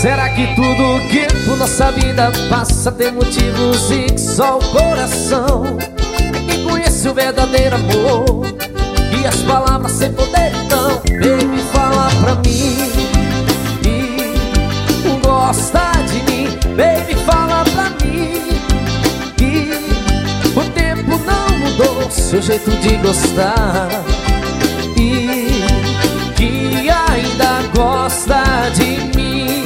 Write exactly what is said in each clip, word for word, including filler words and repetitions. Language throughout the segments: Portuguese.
Será que tudo que por nossa vida passa tem motivos e que só o coração é quem conhece o verdadeiro amor? E as palavras sem poder então, baby, fala pra mim que gosta de mim. Baby, fala pra mim que o tempo não mudou seu jeito de gostar e que ainda gosta de mim.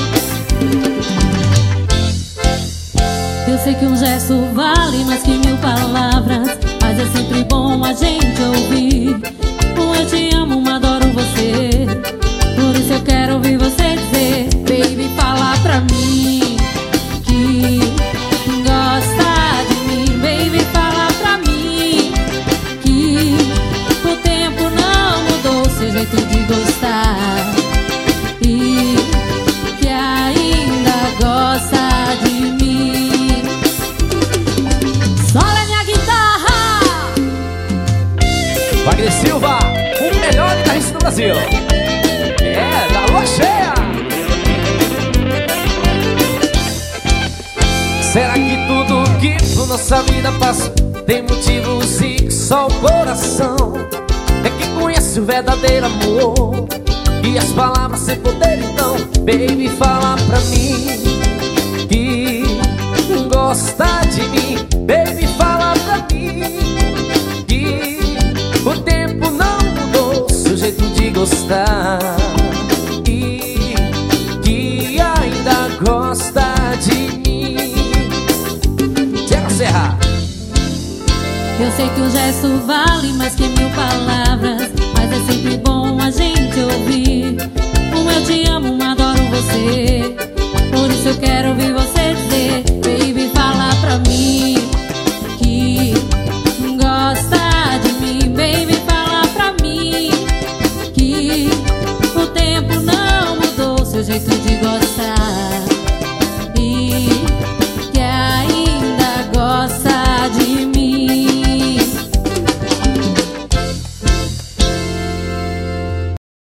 Eu sei que um gesto vale mais que mil palavras, mas é sempre bom a gente ouvir um eu te amo, um adoro você. Por isso eu quero ouvir você dizer, baby, fala pra mim que gosta de mim. Baby, fala pra mim que o tempo não mudou seu jeito de gostar e que ainda gosta de mim. Sola minha guitarra! Wagner Silva, o melhor guitarrista do Brasil. É, da lua cheia. Será que tudo que por nossa vida passa tem motivos e que só o coração é que conhece o verdadeiro amor? E as palavras sem poder então, baby, fala pra mim que gosta de mim. Baby, fala pra mim que o tempo não mudou seu jeito de gostar e que ainda gosta de mim. Tiago Serra. Eu sei que um gesto vale mais que mil palavras, mas é sempre bom a gente ouvir